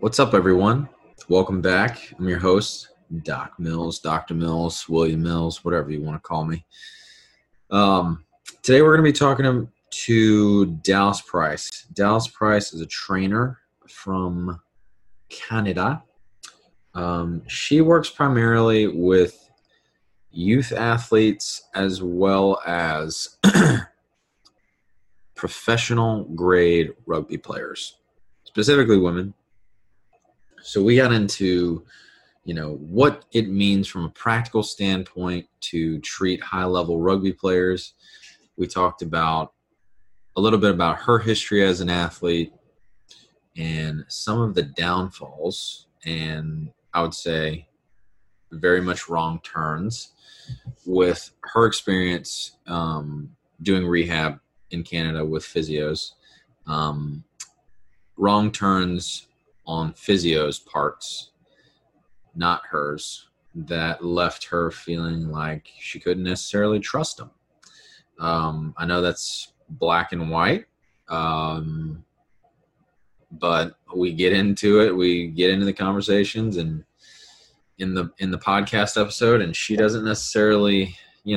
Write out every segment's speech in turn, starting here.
What's up, everyone? Welcome back. I'm your host, Doc Mills, Dr. Mills, William Mills, whatever you want to call me. Today we're going to be talking to Dallas Price. Dallas Price is a trainer from Canada. She works primarily with youth athletes as well as professional grade rugby players, specifically women. So we got into, what it means from a practical standpoint to treat high-level rugby players. We talked about a little bit about her history as an athlete and some of the downfalls and I would say very much wrong turns with her experience doing rehab in Canada with physios. Wrong turns on physio's parts, not hers, that left her feeling like she couldn't necessarily trust them. I know that's black and white, but we get into it. We get into the conversations and in the podcast episode, and she doesn't necessarily,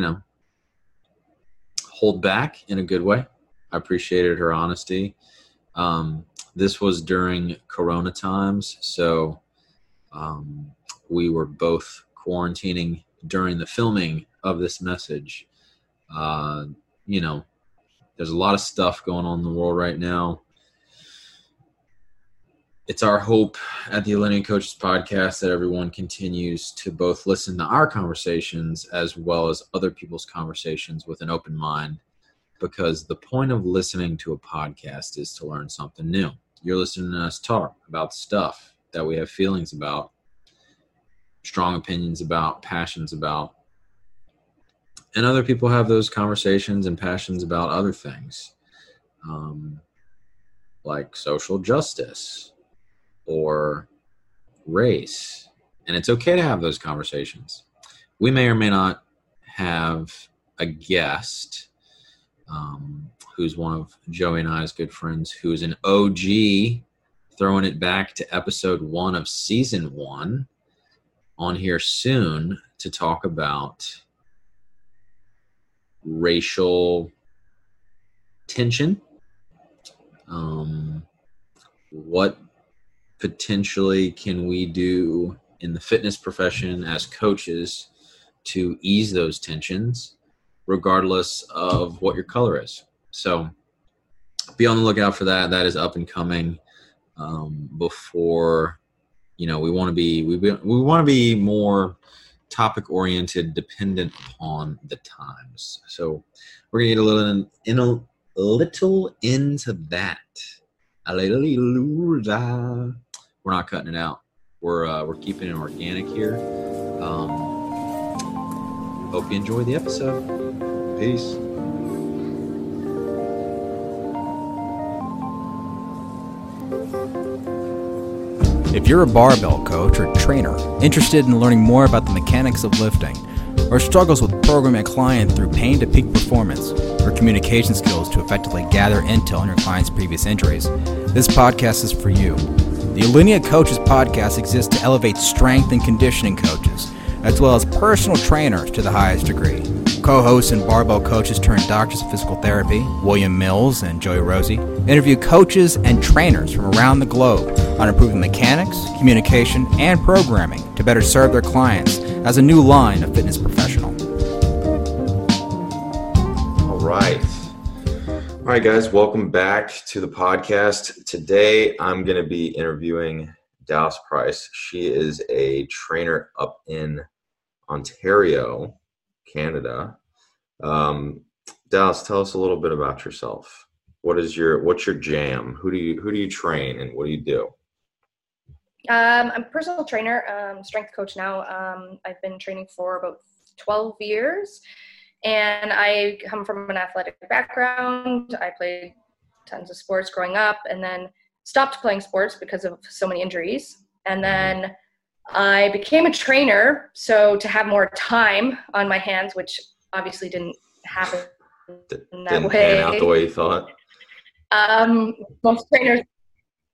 hold back in a good way. I appreciated her honesty. This was during Corona times, so we were both quarantining during the filming of this message. There's a lot of stuff going on in the world right now. It's our hope at the Alinea Coaches Podcast that everyone continues to both listen to our conversations as well as other people's conversations with an open mind, because the point of listening to a podcast is to learn something new. You're listening to us talk about stuff that we have feelings about, strong opinions about, passions about. And other people have those conversations and passions about other things, like social justice or race. And it's okay to have those conversations. We may or may not have a guest who's one of Joey and I's good friends, who is an OG, throwing it back to episode 1 of season 1, on here soon to talk about racial tension, what potentially can we do in the fitness profession as coaches to ease those tensions, regardless of what your color is. So be on the lookout for that. That is up and coming. Before, we want to be more topic oriented, dependent upon the times. So we're gonna get a little into that. We're not cutting it out. We're keeping it organic here. Hope you enjoy the episode. Peace. If you're a barbell coach or trainer interested in learning more about the mechanics of lifting, or struggles with programming a client through pain to peak performance, or communication skills to effectively gather intel on your client's previous injuries, this podcast is for you. The Alinea Coaches Podcast exists to elevate strength and conditioning coaches, as well as personal trainers to the highest degree. Co-hosts and barbell coaches turned doctors of physical therapy, William Mills and Joey Rosie, interview coaches and trainers from around the globe on improving mechanics, communication, and programming to better serve their clients as a new line of fitness professional. All right, guys, welcome back to the podcast. Today, I'm going to be interviewing Dallas Price. She is a trainer up in Ontario, Canada. Dallas, tell us a little bit about yourself. What's your jam? Who do you train, and what do you do? I'm a personal trainer, strength coach now. I've been training for about 12 years, and I come from an athletic background. I played tons of sports growing up, and then stopped playing sports because of so many injuries. And then I became a trainer, so to have more time on my hands, which obviously didn't happen in that didn't way. pan out the way you thought. Most trainers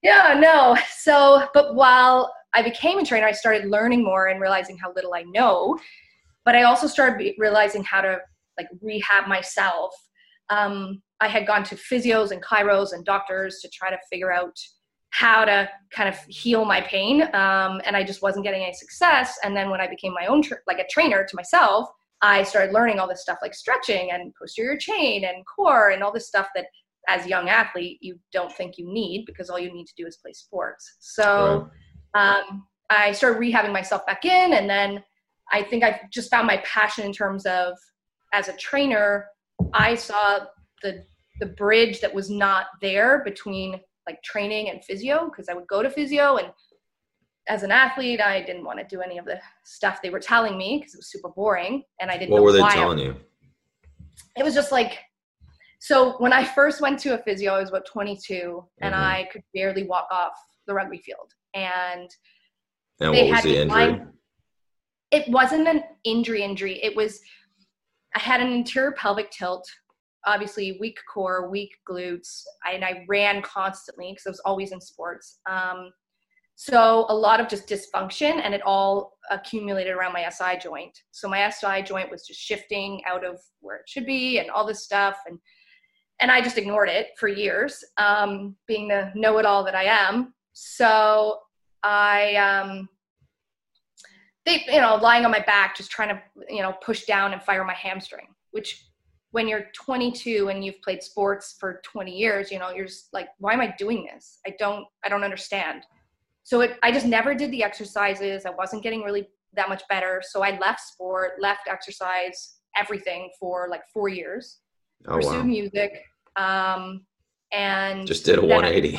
Yeah, no. So, but while I became a trainer, I started learning more and realizing how little I know. But I also started realizing how to like rehab myself. I had gone to physios and chiros and doctors to try to figure out how to kind of heal my pain. And I just wasn't getting any success. And then when I became my own, like a trainer to myself, I started learning all this stuff like stretching and posterior chain and core and all this stuff that as a young athlete, you don't think you need because all you need to do is play sports. So I started rehabbing myself back in. And then I think I just found my passion in terms of as a trainer, I saw the bridge that was not there between like training and physio, because I would go to physio and as an athlete, I didn't want to do any of the stuff they were telling me because it was super boring and I didn't know why. What were they telling you? It was just like, so when I first went to a physio, I was about 22 and I could barely walk off the rugby field. And what was the injury? It wasn't an injury. It was, I had an anterior pelvic tilt, obviously weak core, weak glutes, and I ran constantly because I was always in sports. So a lot of just dysfunction, and it all accumulated around my SI joint. So my SI joint was just shifting out of where it should be and all this stuff. And I just ignored it for years, being the know-it-all that I am. So lying on my back, just trying to, push down and fire my hamstring, which when you're 22 and you've played sports for 20 years, you're just like, why am I doing this? I don't understand. So I just never did the exercises. I wasn't getting really that much better. So I left sport, left exercise, everything for like 4 years, pursued music. And just did a 180.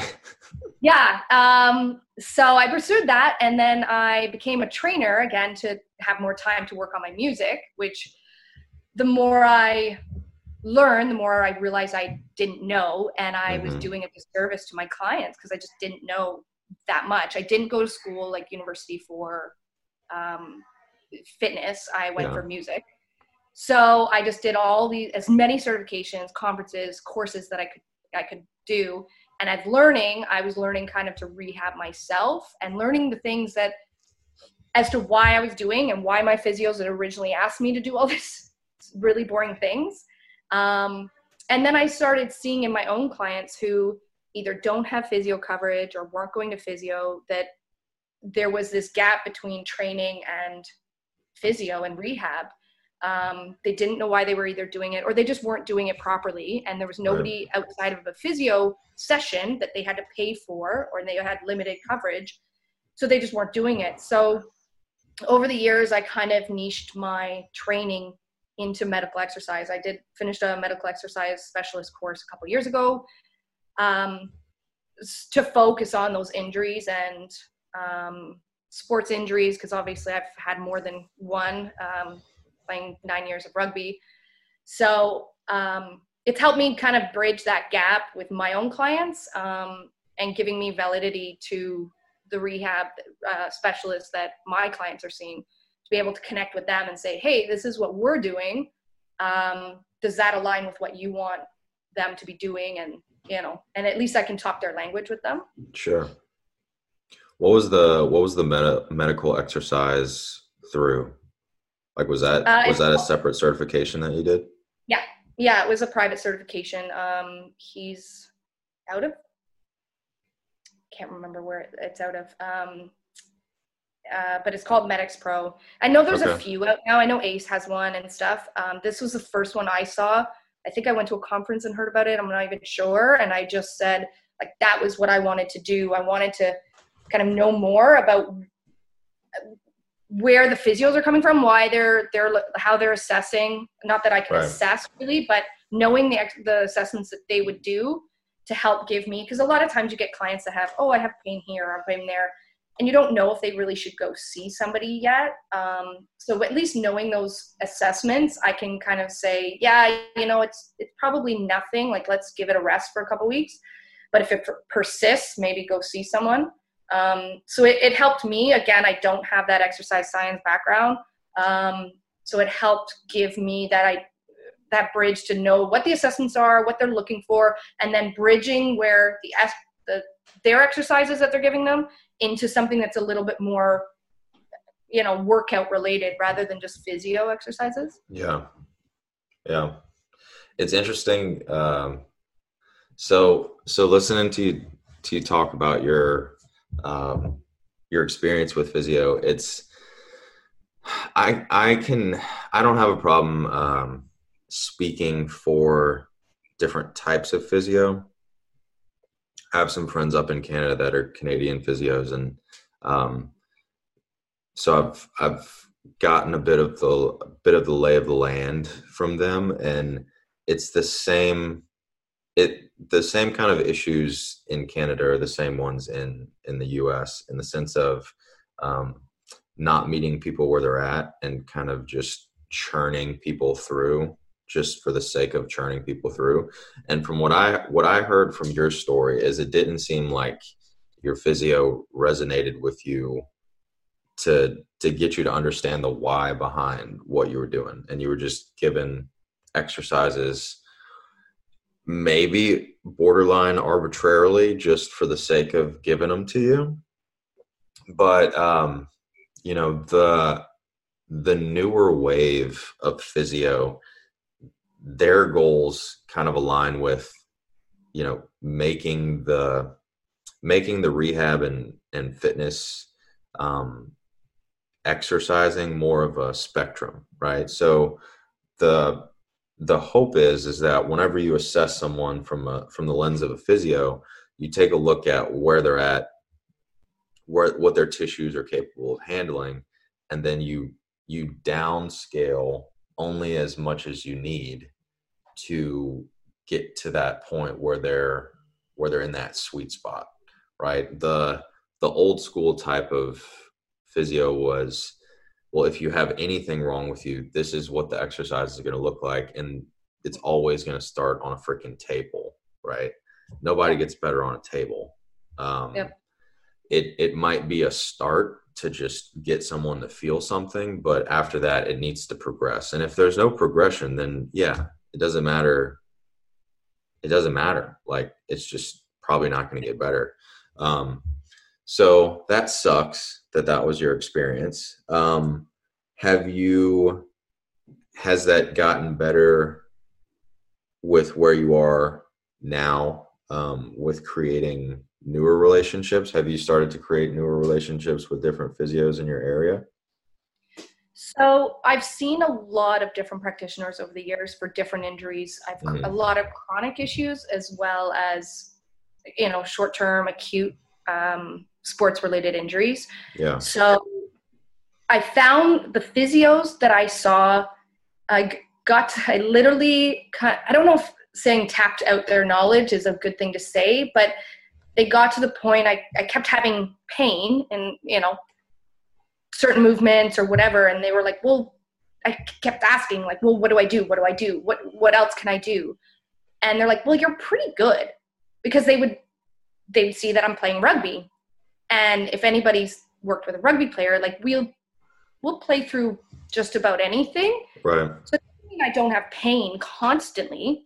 So I pursued that. And then I became a trainer again to have more time to work on my music, which the more I learned, the more I realized I didn't know. And I was doing a disservice to my clients because I just didn't know that much. I didn't go to school like university for fitness. I went for music. So I just did as many certifications, conferences, courses that I could do. And I was learning kind of to rehab myself and learning the things that as to why I was doing and why my physios had originally asked me to do all this really boring things. And then I started seeing in my own clients who either don't have physio coverage or weren't going to physio, that there was this gap between training and physio and rehab. They didn't know why they were either doing it or they just weren't doing it properly. And there was nobody outside of a physio session that they had to pay for, or they had limited coverage. So they just weren't doing it. So over the years, I kind of niched my training into medical exercise. I finished a medical exercise specialist course a couple years ago, to focus on those injuries and sports injuries, because obviously I've had more than one, playing 9 years of rugby. So it's helped me kind of bridge that gap with my own clients, and giving me validity to the rehab specialists that my clients are seeing, to be able to connect with them and say, hey, this is what we're doing. Does that align with what you want them to be doing? And and at least I can talk their language with them. Sure. What was the medical exercise through? Like, was that a separate certification that you did? Yeah, it was a private certification. He's out of, can't remember where it's out of. But it's called Medix Pro. I know there's a few out now. I know Ace has one and stuff. This was the first one I saw. I think I went to a conference and heard about it. I'm not even sure. And I just said, like, that was what I wanted to do. I wanted to kind of know more about where the physios are coming from, why they're how they're assessing. Not that I can assess really, but knowing the assessments that they would do to help give me, because a lot of times you get clients that have, I have pain here or pain there, and you don't know if they really should go see somebody yet. So at least knowing those assessments, I can kind of say, it's probably nothing. Like, let's give it a rest for a couple weeks. But if it persists, maybe go see someone. So it helped me. Again, I don't have that exercise science background. So it helped give me that bridge to know what the assessments are, what they're looking for, and then bridging where the their exercises that they're giving them into something that's a little bit more, workout related rather than just physio exercises. Yeah. It's interesting. So listening to you talk about your experience with physio, I don't have a problem speaking for different types of physio. I have some friends up in Canada that are Canadian physios, and so I've gotten a bit of the lay of the land from them, and it's the same kind of issues in Canada are the same ones in the US, in the sense of not meeting people where they're at and kind of just churning people through just for the sake of churning people through. And from what I heard from your story is it didn't seem like your physio resonated with you to get you to understand the why behind what you were doing. And you were just given exercises maybe borderline arbitrarily just for the sake of giving them to you. But, the newer wave of physio, their goals kind of align with, making the rehab and fitness, exercising more of a spectrum, right? So the hope is that whenever you assess someone from the lens of a physio, you take a look at where they're at, what their tissues are capable of handling, and then you downscale only as much as you need to get to that point where they're in that sweet spot, right? The old school type of physio was, well, if you have anything wrong with you, this is what the exercise is going to look like. And it's always going to start on a freaking table, right? Nobody gets better on a table. Yep. It might be a start to just get someone to feel something, but after that, it needs to progress. And if there's no progression, then yeah, it doesn't matter. It doesn't matter. Like, it's just probably not going to get better. So that sucks that was your experience. Has that gotten better with where you are now, with creating newer relationships? Have you started to create newer relationships with different physios in your area? So I've seen a lot of different practitioners over the years for different injuries. I've a lot of chronic issues as well as, short-term acute sports-related injuries. Yeah. So I found the physios that I saw, I literally, I don't know if saying tapped out their knowledge is a good thing to say, but they got to the point I kept having pain and, certain movements or whatever. And they were like, well, I kept asking like, well, what do I do? What do I do? What else can I do? And they're like, well, you're pretty good, because they'd see that I'm playing rugby. And if anybody's worked with a rugby player, like we'll play through just about anything. Right. So I don't have pain constantly.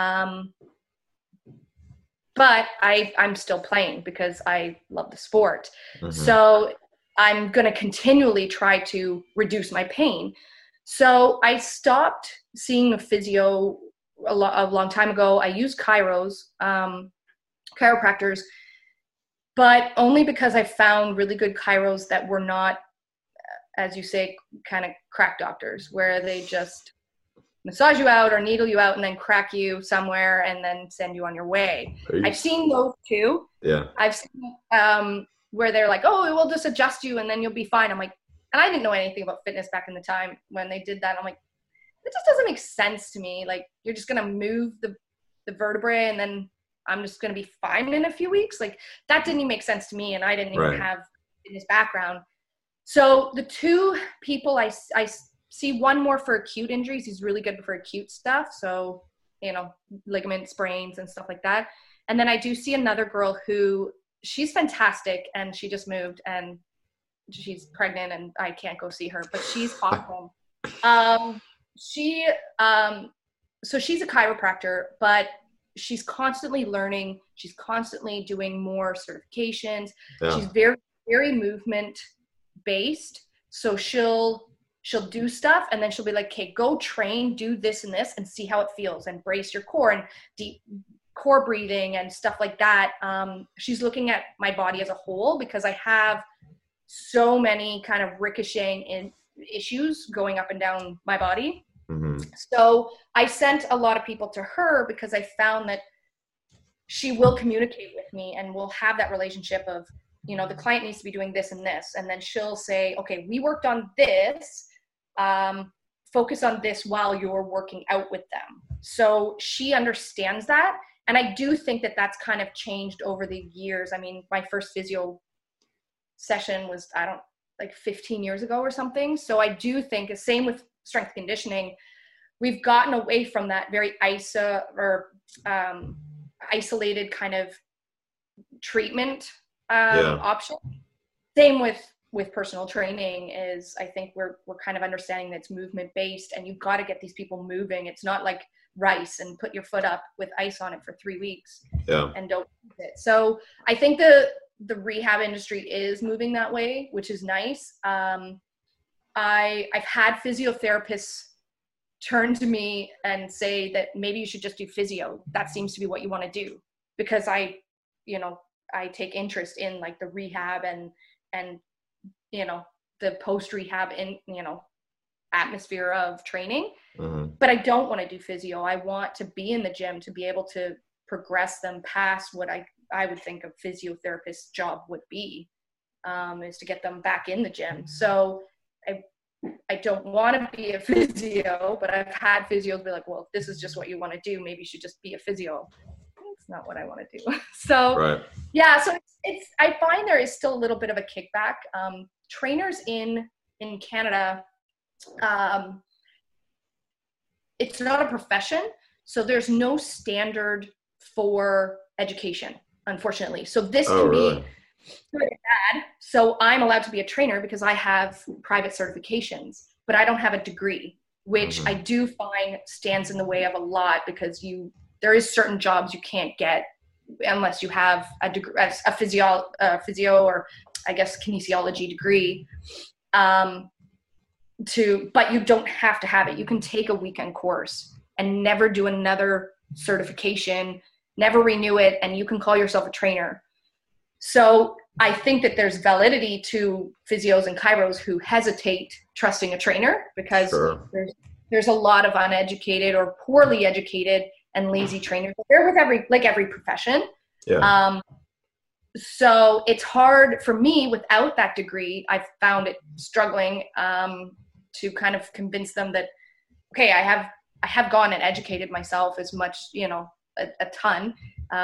But I'm still playing because I love the sport. Mm-hmm. So I'm going to continually try to reduce my pain. So I stopped seeing a physio a long time ago. I used chiropractors, but only because I found really good chiros that were not, as you say, kind of crack doctors, where they just massage you out or needle you out and then crack you somewhere and then send you on your way. I've seen those too. Yeah. I've seen where they're like, oh, we'll just adjust you and then you'll be fine. I'm like, and I didn't know anything about fitness back in the time when they did that. I'm like, it just doesn't make sense to me. Like, you're just going to move the vertebrae and then I'm just going to be fine in a few weeks. Like, that didn't even make sense to me. And I didn't even have fitness background. So the two people I see, one more for acute injuries. He's really good for acute stuff. So, ligament sprains and stuff like that. And then I do see another girl who, she's fantastic and she just moved and she's pregnant and I can't go see her, but she's awesome. So she's a chiropractor, but she's constantly learning. She's constantly doing more certifications. Yeah. She's very, very movement based. So she'll do stuff and then she'll be like, okay, go train, do this and this and see how it feels and brace your core and deep core breathing and stuff like that. She's looking at my body as a whole because I have so many kind of ricocheting issues going up and down my body. Mm-hmm. So I sent a lot of people to her because I found that she will communicate with me and we'll have that relationship of, you know, the client needs to be doing this and this. And then she'll say, okay, we worked on this, focus on this while you're working out with them. So she understands that. And I do think that that's kind of changed over the years. I mean, my first physio session was, like 15 years ago or something. So I do think the same with strength conditioning, we've gotten away from that very isolated kind of treatment option. Same with personal training is I think we're kind of understanding that it's movement based and you've got to get these people moving. It's not like rice and put your foot up with ice on it for 3 weeks and don't eat it. So I think the rehab industry is moving that way, which is nice. I've had physiotherapists turn to me and say that maybe you should just do physio. That seems to be what you want to do because I take interest in like the rehab and the post-rehab atmosphere of training. Mm-hmm. But I don't want to do physio. I want to be in the gym to be able to progress them past what I would think a physiotherapist's job would be, is to get them back in the gym. So I don't want to be a physio, but I've had physios be like, well, if this is just what you want to do, maybe you should just be a physio. It's not what I want to do. So yeah, so it's I find there is still a little bit of a kickback. Trainers in Canada, it's not a profession, so there's no standard for education, unfortunately. So this can be good and bad. So I'm allowed to be a trainer because I have private certifications, but I don't have a degree, which I do find stands in the way of a lot because there is certain jobs you can't get unless you have a degree, a physio or I guess kinesiology degree. But you don't have to have it. You can take a weekend course and never do another certification, never renew it, and you can call yourself a trainer. So I think that there's validity to physios and chiros who hesitate trusting a trainer because there's a lot of uneducated or poorly educated and lazy trainers. They're with every profession. Yeah. So it's hard for me without that degree. I've found it struggling to kind of convince them that, okay, I have gone and educated myself as much, a ton.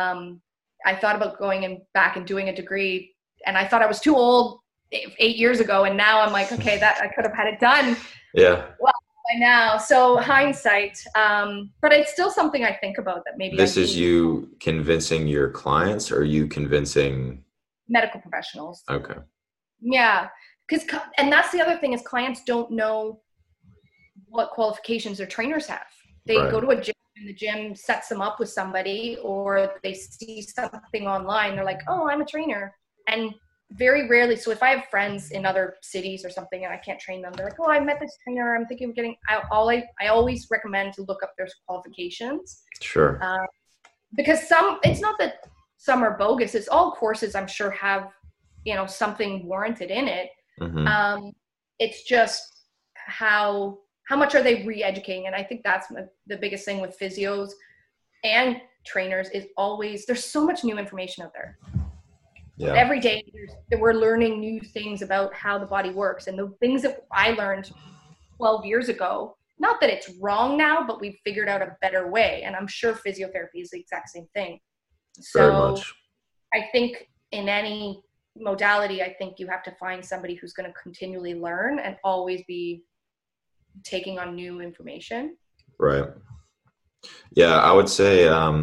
I thought about going back and doing a degree, and I thought I was too old 8 years ago, and now I'm like, okay, that I could have had it done. Yeah. Well, by now. So hindsight, but it's still something I think about that maybe. This is you convincing your clients, or you convincing medical professionals? Okay. Yeah, and that's the other thing is clients don't know what qualifications their trainers have. They go to a gym and the gym sets them up with somebody, or they see something online. They're like, oh, I'm a trainer. And very rarely, so if I have friends in other cities or something and I can't train them, they're like, oh, I met this trainer, I'm thinking of getting, I always recommend to look up their qualifications. Sure. Because it's not that some are bogus, it's all courses I'm sure have, something warranted in it. Mm-hmm. It's just how much are they re-educating? And I think that's the biggest thing with physios and trainers is always, there's so much new information out there. Yeah. Every day we're learning new things about how the body works, and the things that I learned 12 years ago, not that it's wrong now, but we've figured out a better way. And I'm sure physiotherapy is the exact same thing. Very So much. I think in any modality, I think you have to find somebody who's going to continually learn and always be taking on new information. Right. Yeah, I would say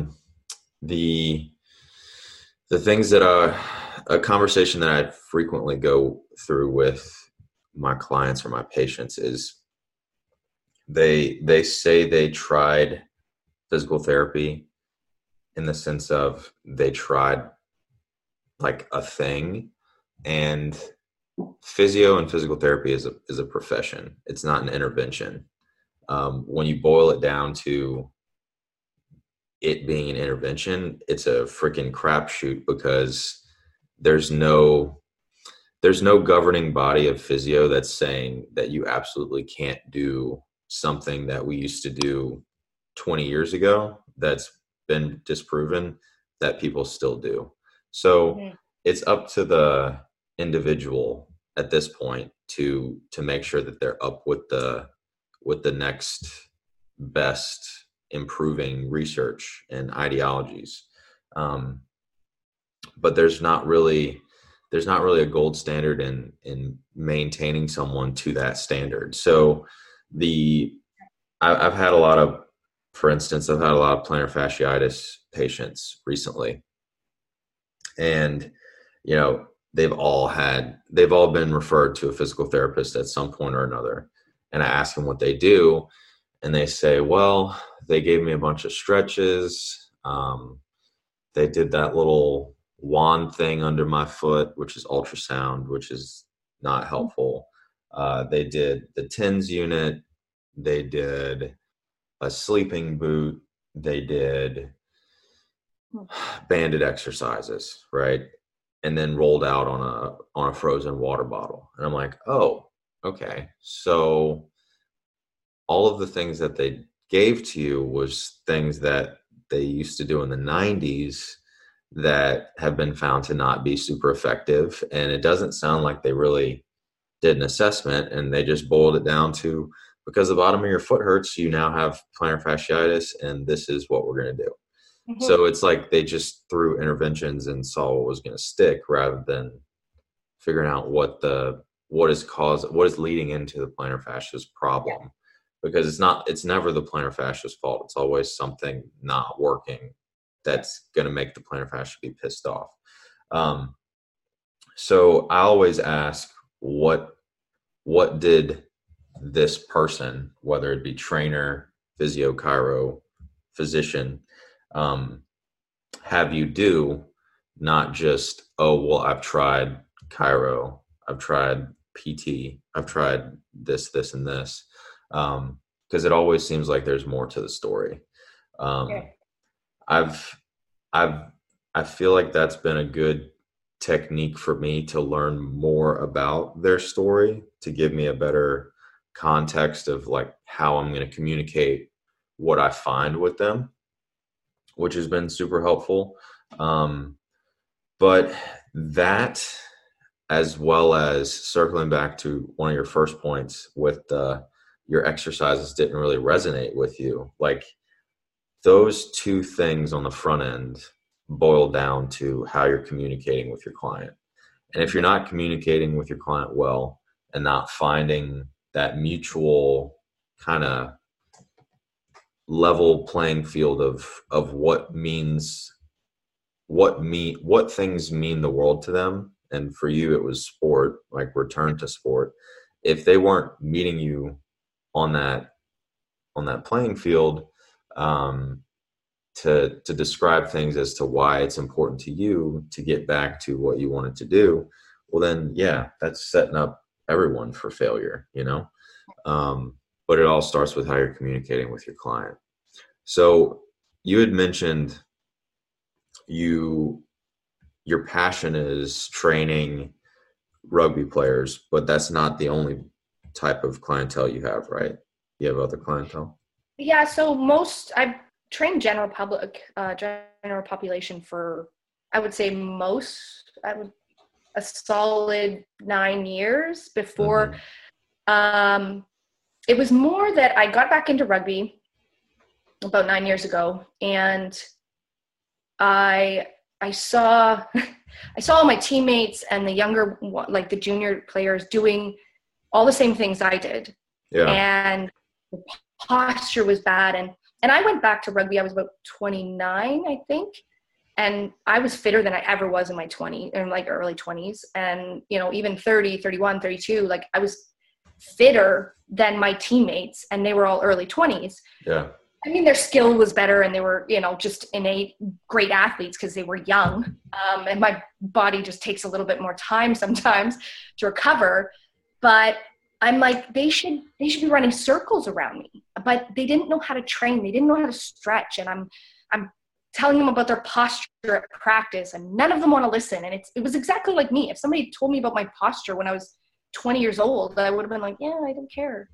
the things that are a conversation that I frequently go through with my clients or my patients is they say they tried physical therapy in the sense of they tried like a thing, and physio and physical therapy is a profession. It's not an intervention. When you boil it down to it being an intervention, it's a freaking crapshoot, because there's no governing body of physio that's saying that you absolutely can't do something that we used to do 20 years ago that's been disproven that people still do. So it's up to the individual at this point to make sure that they're up with the next best improving research and ideologies. But there's not really a gold standard in maintaining someone to that standard. So I've had a lot of, for instance, I've had a lot of plantar fasciitis patients recently, and they've all been referred to a physical therapist at some point or another. And I ask them what they do, and they say, well, they gave me a bunch of stretches. They did that little wand thing under my foot, which is ultrasound, which is not helpful. They did the TENS unit. They did a sleeping boot. They did banded exercises, right? And then rolled out on a frozen water bottle. And I'm like, oh, okay. So all of the things that they gave to you was things that they used to do in the 90s that have been found to not be super effective. And it doesn't sound like they really did an assessment, and they just boiled it down to, because the bottom of your foot hurts, you now have plantar fasciitis, and this is what we're going to do. Mm-hmm. So it's like they just threw interventions and saw what was going to stick, rather than figuring out what is leading into the plantar fasciitis problem. Yeah. Because it's never the plantar fasciitis fault. It's always something not working that's going to make the plantar fascia be pissed off. So I always ask, what did this person, whether it be trainer, physio, chiro, physician, have you do? Not just, oh, well, I've tried chiro, I've tried PT, I've tried this, and this. Because it always seems like there's more to the story. I feel like that's been a good technique for me to learn more about their story, to give me a better context of like how I'm going to communicate what I find with them, which has been super helpful. But that, as well as circling back to one of your first points with your exercises didn't really resonate with you. Like, those two things on the front end boil down to how you're communicating with your client. And if you're not communicating with your client well, and not finding that mutual kind of level playing field of what things mean the world to them. And for you, it was sport, like return to sport. If they weren't meeting you on that playing field, to describe things as to why it's important to you to get back to what you wanted to do, well then, yeah, that's setting up everyone for failure, but it all starts with how you're communicating with your client. So you had mentioned your passion is training rugby players, but that's not the only type of clientele you have, right? You have other clientele? Yeah, so I've trained general population for, I would say a solid 9 years before. Mm-hmm. It was more that I got back into rugby about 9 years ago, and I saw all my teammates and the younger, like the junior players, doing all the same things I did. Yeah. And the posture was bad. And I went back to rugby. I was about 29, I think. And I was fitter than I ever was in my early 20s. And, even 30, 31, 32, like I was fitter than my teammates, and they were all early 20s. Yeah. I mean, their skill was better and they were, just innate great athletes because they were young. And my body just takes a little bit more time sometimes to recover. But I'm like, they should be running circles around me. But they didn't know how to train. They didn't know how to stretch. And I'm telling them about their posture at practice, and none of them want to listen. And it was exactly like me. If somebody told me about my posture when I was 20 years old, I would have been like, yeah, I don't care.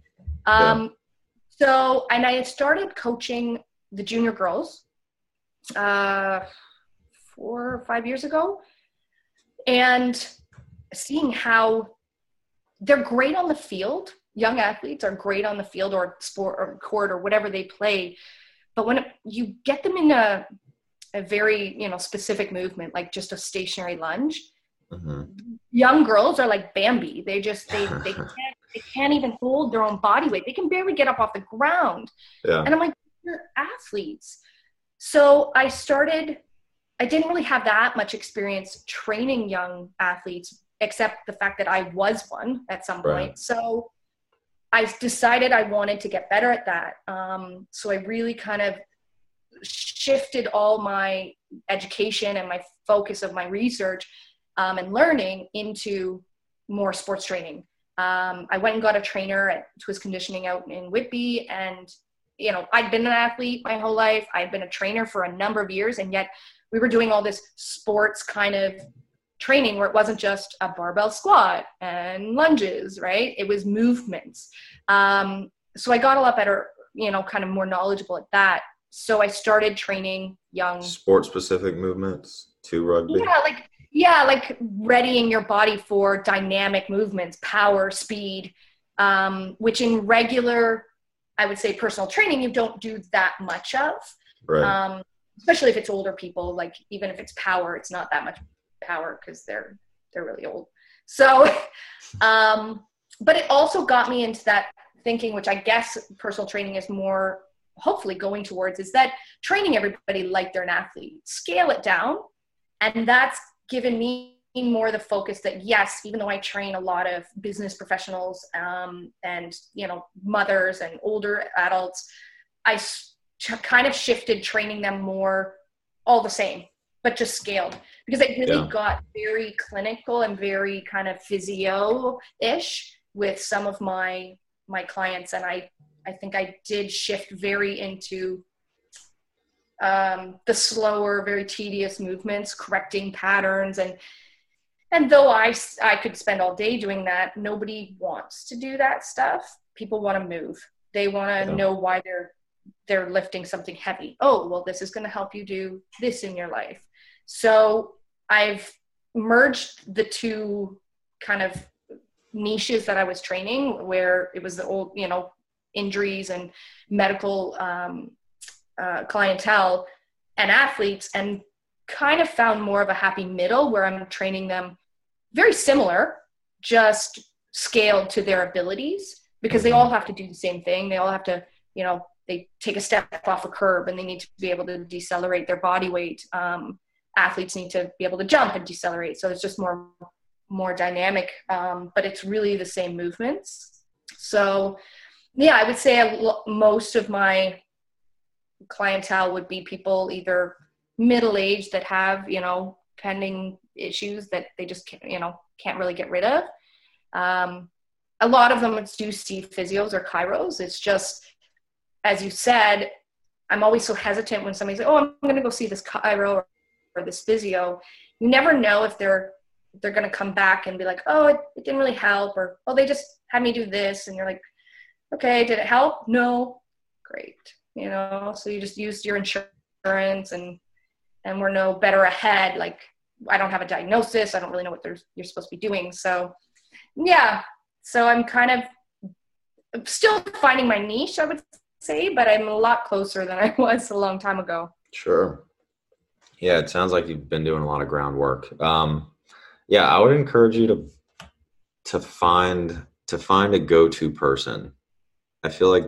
So, and I had started coaching the junior girls 4 or 5 years ago, and seeing how they're great on the field. Young athletes are great on the field or sport or court or whatever they play. But when you get them in a very, specific movement, like just a stationary lunge, young girls are like Bambi. They can't even hold their own body weight. They can barely get up off the ground. Yeah. And I'm like, you're athletes. So I didn't really have that much experience training young athletes, except the fact that I was one at some point. So I decided I wanted to get better at that. So I really kind of shifted all my education and my focus of my research and learning into more sports training. I went and got a trainer at Twist Conditioning out in Whitby. And, I'd been an athlete my whole life. I'd been a trainer for a number of years. And yet we were doing all this sports kind of training where it wasn't just a barbell squat and lunges, right? It was movements. So I got a lot better, kind of more knowledgeable at that. So I started training young. Sport-specific movements to rugby? Like readying your body for dynamic movements, power, speed, which in regular, I would say personal training, you don't do that much of. Right. Especially if it's older people, like even if it's power, it's not that much power because they're really old. So, but it also got me into that thinking, which I guess personal training is more hopefully going towards, is that training everybody like they're an athlete, scale it down. And that's given me more the focus that, yes, even though I train a lot of business professionals and, mothers and older adults, I kind of shifted training them more all the same, but just scaled, because I really got very clinical and very kind of physio-ish with some of my clients. And I think I did shift very into the slower, very tedious movements, correcting patterns. And though I could spend all day doing that, nobody wants to do that stuff. People want to move. They want to know why they're lifting something heavy. Oh, well, this is going to help you do this in your life. So I've merged the two kind of niches that I was training, where it was the old, injuries and medical clientele and athletes, and kind of found more of a happy middle where I'm training them very similar, just scaled to their abilities, because they all have to do the same thing. They all have to, they take a step off a curb and they need to be able to decelerate their body weight. Athletes need to be able to jump and decelerate. So it's just more dynamic, but it's really the same movements. So yeah, I would say most of my clientele would be people either middle-aged that have, pending issues that they just can't really get rid of. A lot of them do see physios or chiros. It's just, as you said, I'm always so hesitant when somebody's like, oh, I'm going to go see this chiro or this physio. You never know if they're going to come back and be like, oh, it didn't really help, or, oh, they just had me do this. And you're like, okay, did it help? No. Great. So you just used your insurance and we're no better ahead. Like, I don't have a diagnosis. I don't really know what you're supposed to be doing. So yeah. So I'm kind of still finding my niche, I would say, but I'm a lot closer than I was a long time ago. Sure. Yeah. It sounds like you've been doing a lot of groundwork. Yeah, I would encourage you to find a go-to person. I feel like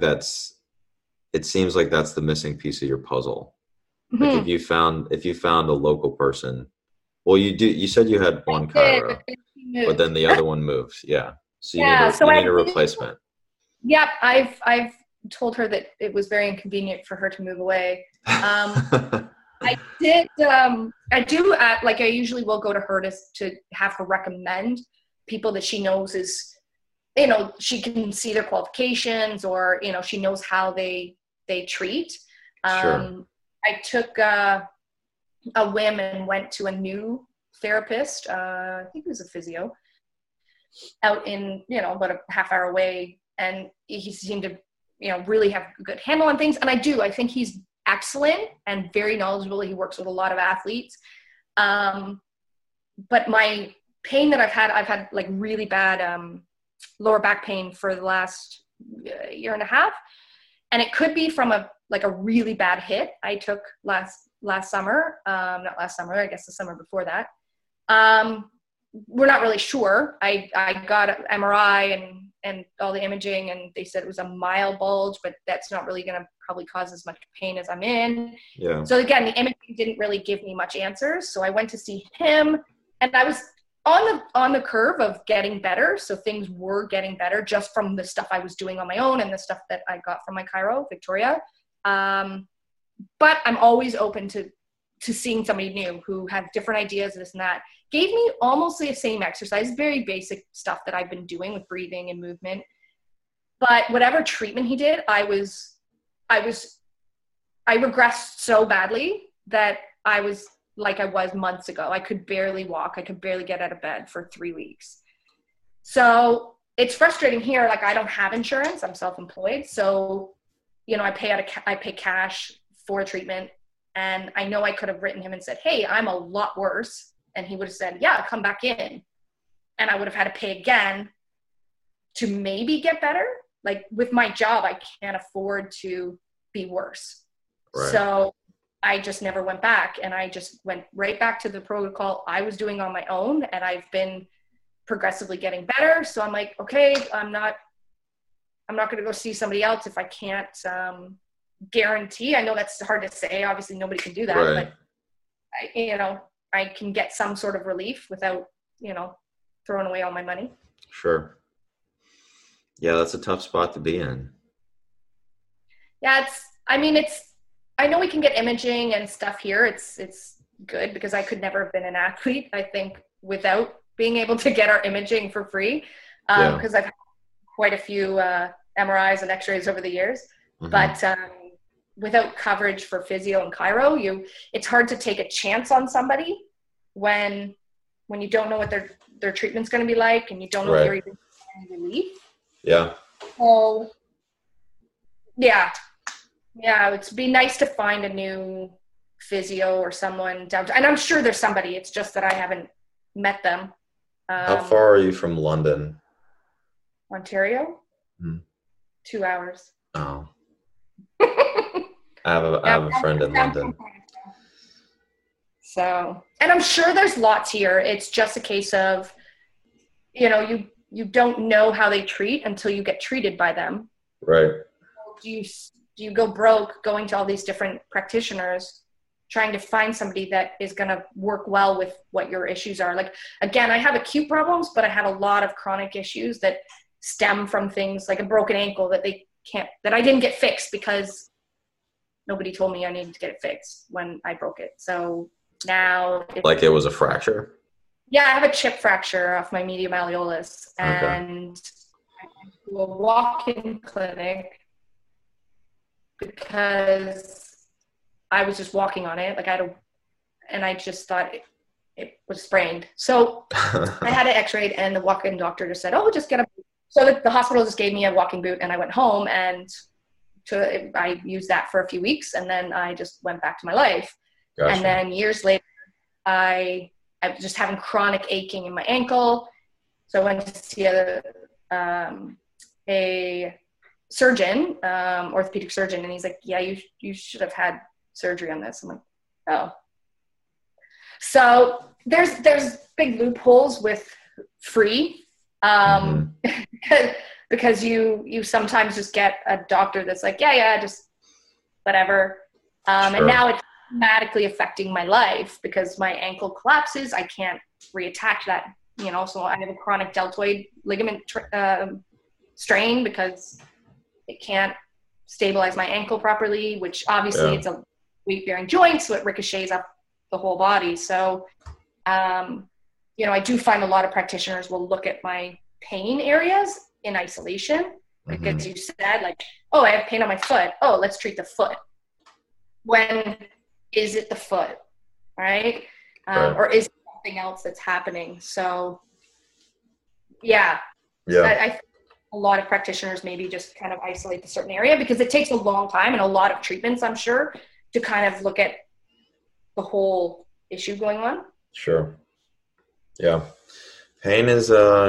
it seems like that's the missing piece of your puzzle. Mm-hmm. Like if you found a local person, well, you said you had one chiro, but then the other one moves. Yeah. So you need a replacement. Yep. I've told her that it was very inconvenient for her to move away. I did. I usually will go to her to have her recommend people that she knows is, she can see their qualifications, or, she knows how they treat. Sure. I took a whim and went to a new therapist. I think it was a physio out in, about a half hour away. And he seemed to, really have a good handle on things. And I think he's excellent and very knowledgeable. He works with a lot of athletes. But my pain that I've had like really bad lower back pain for the last year and a half. And it could be from a really bad hit I took last summer. Not last summer, I guess the summer before that. We're not really sure. I got an MRI and all the imaging, and they said it was a mild bulge, but that's not really going to probably cause as much pain as I'm in. Yeah. So again, the imaging didn't really give me much answers. So I went to see him, and I was on the curve of getting better. So things were getting better just from the stuff I was doing on my own and the stuff that I got from my chiro, Victoria. But I'm always open to seeing somebody new who had different ideas, this and that. Gave me almost the same exercise, very basic stuff that I've been doing with breathing and movement. But whatever treatment he did, I regressed so badly that I was like I was months ago. I could barely walk. I could barely get out of bed for 3 weeks. So it's frustrating here. Like, I don't have insurance. I'm self-employed. So, I pay cash for treatment. And I know I could have written him and said, hey, I'm a lot worse. And he would have said, yeah, come back in. And I would have had to pay again to maybe get better. Like, with my job, I can't afford to be worse. Right. So I just never went back, and I just went right back to the protocol I was doing on my own, and I've been progressively getting better. So I'm like, okay, I'm not going to go see somebody else if I can't guarantee. I know that's hard to say. Obviously nobody can do that, right. But I can get some sort of relief without, throwing away all my money. Sure. Yeah, that's a tough spot to be in. Yeah, I know we can get imaging and stuff here. It's good because I could never have been an athlete, I think, without being able to get our imaging for free. Because I've had quite a few MRIs and x-rays over the years. Mm-hmm. But without coverage for physio and chiro, it's hard to take a chance on somebody when you don't know what their treatment's going to be like, and you don't know if you're even getting relief. Yeah. So yeah, it'd be nice to find a new physio or someone down and I'm sure there's somebody. It's just that I haven't met them. How far are you from London? Ontario? 2 hours. Oh. I have a friend in London. So, and I'm sure there's lots here. It's just a case of, you don't know how they treat until you get treated by them. Right. Do you go broke going to all these different practitioners, trying to find somebody that is going to work well with what your issues are? Like, again, I have acute problems, but I had a lot of chronic issues that stem from things like a broken ankle that I didn't get fixed because nobody told me I needed to get it fixed when I broke it. So now it was a fracture? Yeah, I have a chip fracture off my medial malleolus, and I went to a walk-in clinic because I was just walking on it. And I just thought it was sprained. So I had it x-rayed, and the walk-in doctor just said, just get a boot. So the hospital just gave me a walking boot, and I went home, and I used that for a few weeks, and then I just went back to my life. Gotcha. And then years later, I was just having chronic aching in my ankle. So I went to see a surgeon, orthopedic surgeon, and he's like, yeah, you should have had surgery on this. I'm like, oh. So there's big loopholes with free, because you sometimes just get a doctor that's like, yeah, just whatever. Sure. And now it's dramatically affecting my life because my ankle collapses. I can't reattach that, so I have a chronic deltoid ligament strain because it can't stabilize my ankle properly, which obviously it's a weight-bearing joint, so it ricochets up the whole body. So, you know, I do find a lot of practitioners will look at my pain areas in isolation. Like as you said, like, oh, I have pain on my foot. Oh, let's treat the foot. When is it the foot, right? Or is it something else that's happening? So, I think a lot of practitioners maybe just kind of isolate the certain area because it takes a long time and a lot of treatments, I'm sure, to kind of look at the whole issue going on. Sure. Yeah. Pain is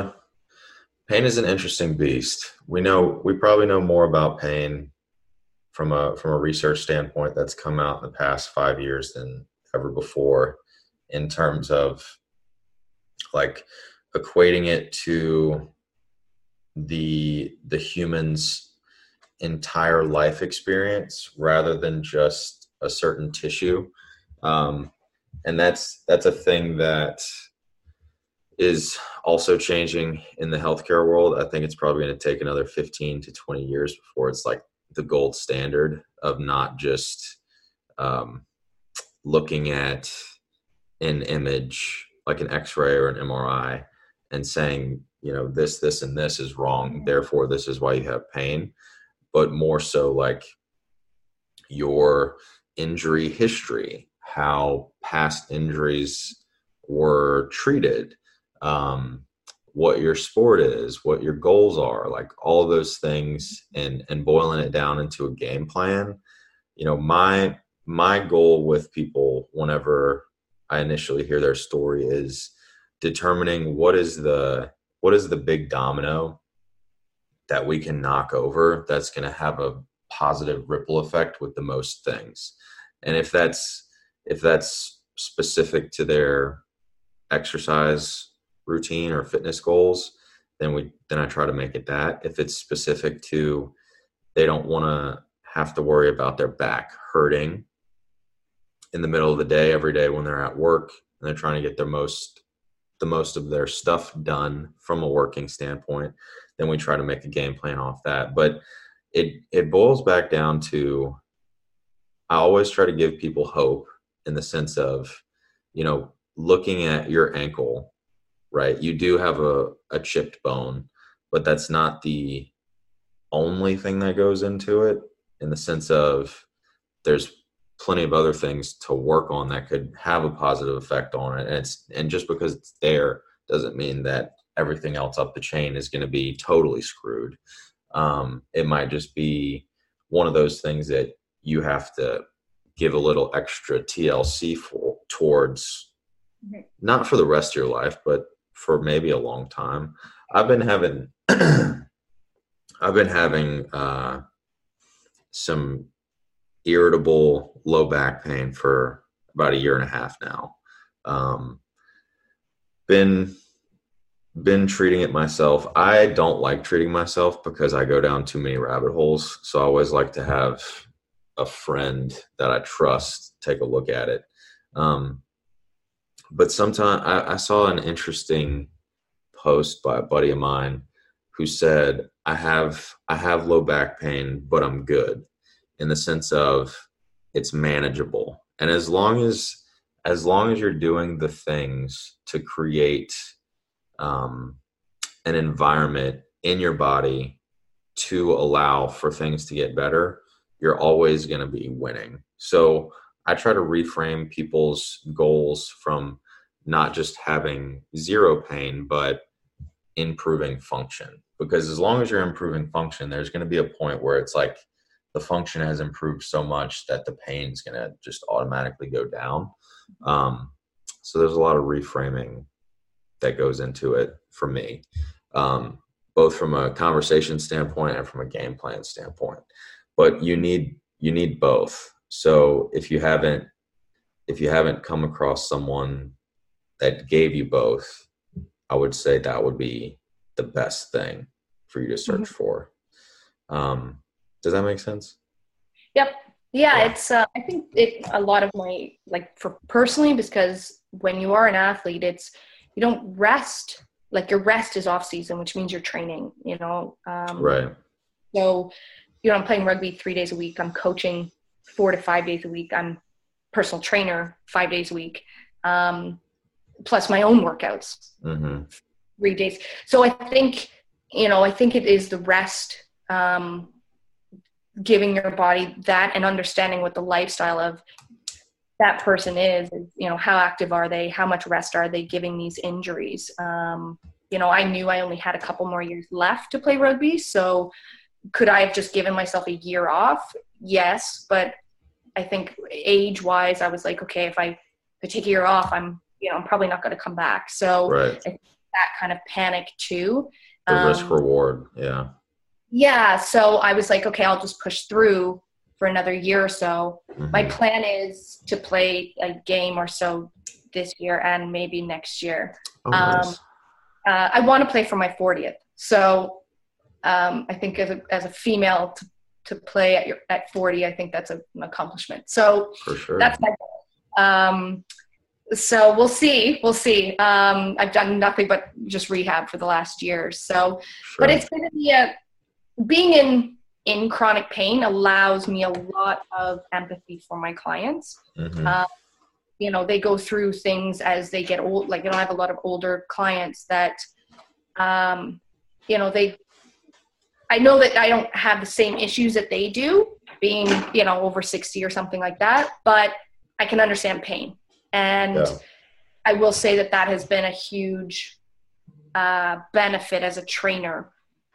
an interesting beast. We probably know more about pain from a research standpoint that's come out in the past 5 years than ever before, in terms of like equating it to the human's entire life experience rather than just a certain tissue. And that's a thing that is also changing in the healthcare world. I think it's probably going to take another 15 to 20 years before it's like the gold standard of not just looking at an image like an X-ray or an MRI and saying, you know, this, and this is wrong, therefore this is why you have pain, but more so like your injury history, how past injuries were treated, what your sport is, what your goals are, like all those things, and boiling it down into a game plan. You know, my goal with people whenever I initially hear their story is determining what is the big domino that we can knock over that's going to have a positive ripple effect with the most things. And if that's specific to their exercise routine or fitness goals, then I try to make it that. If it's specific to, they don't want to have to worry about their back hurting in the middle of the day every day when they're at work and they're trying to get the most of their stuff done from a working standpoint, then we try to make a game plan off that. But it boils back down to, I always try to give people hope in the sense of, you know, looking at your ankle, right? You do have a chipped bone, but that's not the only thing that goes into it, in the sense of there's plenty of other things to work on that could have a positive effect on it. And just because it's there doesn't mean that everything else up the chain is going to be totally screwed. It might just be one of those things that you have to give a little extra TLC towards, not for the rest of your life, but for maybe a long time. I've been having some irritable low back pain for about 1.5 years now. Been treating it myself. I don't like treating myself because I go down too many rabbit holes. So I always like to have a friend that I trust take a look at it. But sometimes I saw an interesting post by a buddy of mine who said, I have low back pain, but I'm good, in the sense of it's manageable. And as long as you're doing the things to create an environment in your body to allow for things to get better, you're always going to be winning. So I try to reframe people's goals from not just having zero pain, but improving function. Because as long as you're improving function, there's going to be a point where it's like the function has improved so much that the pain's going to just automatically go down. So there's a lot of reframing that goes into it for me, both from a conversation standpoint and from a game plan standpoint. But you need both. So if you haven't come across someone that gave you both, I would say that would be the best thing for you to search for. Does that make sense? Yep. Yeah. It's, I think a lot of my, like, for personally, because when you are an athlete, you don't rest, like your rest is off season, which means you're training, you know? Right. So I'm playing rugby 3 days a week. I'm coaching 4 to 5 days a week. I'm personal trainer 5 days a week, plus my own workouts 3 days. So I think it is the rest, giving your body that and understanding what the lifestyle of that person is, how active are they? How much rest are they giving these injuries? I knew I only had a couple more years left to play rugby. So could I have just given myself a year off? Yes. But I think age-wise, I was like, okay, if I take a year off, I'm probably not going to come back. So right. I think that kind of panic too. The risk reward. Yeah. Yeah. So I was like, okay, I'll just push through for another year or so. Mm-hmm. My plan is to play a game or so this year and maybe next year. Oh, nice. I want to play for my 40th. So I think as a female to play at 40, I think that's an accomplishment. So for sure. That's my goal. So we'll see. I've done nothing but just rehab for the last year. So, sure. But it's going to be being in chronic pain allows me a lot of empathy for my clients. Mm-hmm. They go through things as they get old. Like, I have a lot of older clients that, I know that I don't have the same issues that they do being, over 60 or something like that, but I can understand pain. And yeah. I will say that has been a huge benefit as a trainer,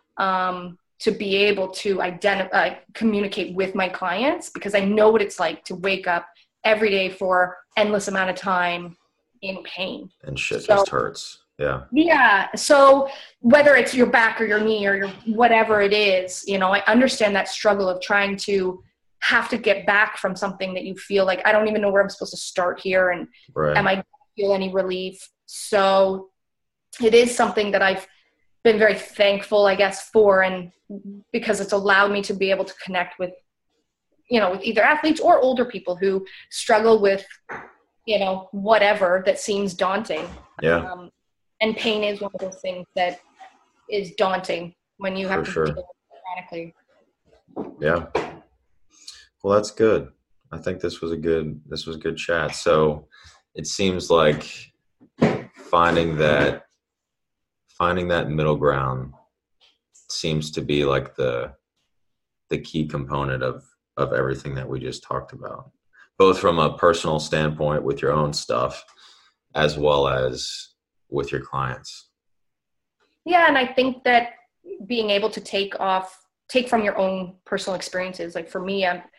to be able to communicate with my clients, because I know what it's like to wake up every day for endless amount of time in pain. And shit just hurts. Yeah. Yeah. So whether it's your back or your knee or your whatever it is, I understand that struggle of trying to have to get back from something that you feel like, I don't even know where I'm supposed to start here. And right. Am I going to feel any relief? So it is something that I've been very thankful, I guess, for, and because it's allowed me to be able to connect with, with either athletes or older people who struggle with, whatever that seems daunting. Yeah. And pain is one of those things that is daunting when you have to deal with it chronically. Yeah. Well, that's good. I think this was a good chat. So it seems like finding that middle ground seems to be like the key component of everything that we just talked about, both from a personal standpoint with your own stuff, as well as with your clients. Yeah. And I think that being able to take from your own personal experiences, like for me, I'm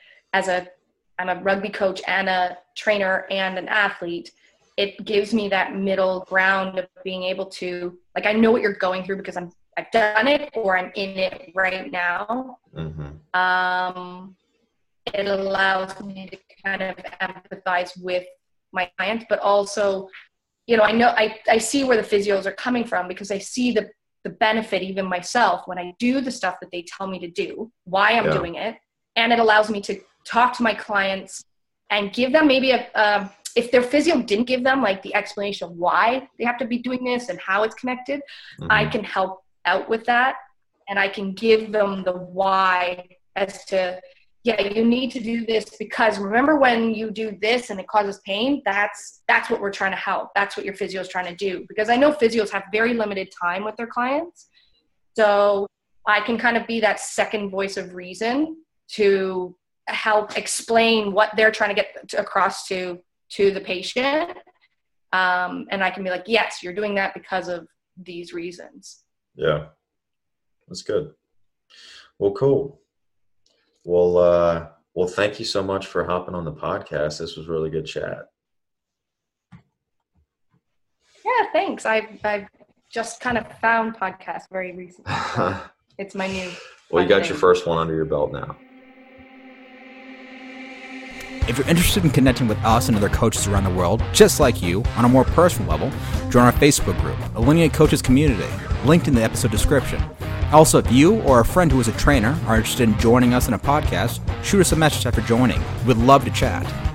a rugby coach and a trainer and an athlete. It gives me that middle ground of being able to, like, I know what you're going through because I've done it or I'm in it right now. Mm-hmm. It allows me to kind of empathize with my clients, but also, I know I see where the physios are coming from, because I see the benefit even myself when I do the stuff that they tell me to do, why I'm doing it. And it allows me to talk to my clients and give them maybe if their physio didn't give them like the explanation of why they have to be doing this and how it's connected, mm-hmm. I can help out with that. And I can give them the why as to, you need to do this because remember when you do this and it causes pain, that's what we're trying to help. That's what your physio is trying to do. Because I know physios have very limited time with their clients. So I can kind of be that second voice of reason to help explain what they're trying to get across to the patient. And I can be like, yes, you're doing that because of these reasons. Yeah, that's good. Well, cool. Well, thank you so much for hopping on the podcast. This was really good chat. Yeah, thanks. I've just kind of found podcasts very recently. So it's my new. Well, you got your first one under your belt now. If you're interested in connecting with us and other coaches around the world, just like you, on a more personal level, join our Facebook group, Alinea Coaches Community, linked in the episode description. Also, if you or a friend who is a trainer are interested in joining us in a podcast, shoot us a message after joining. We'd love to chat.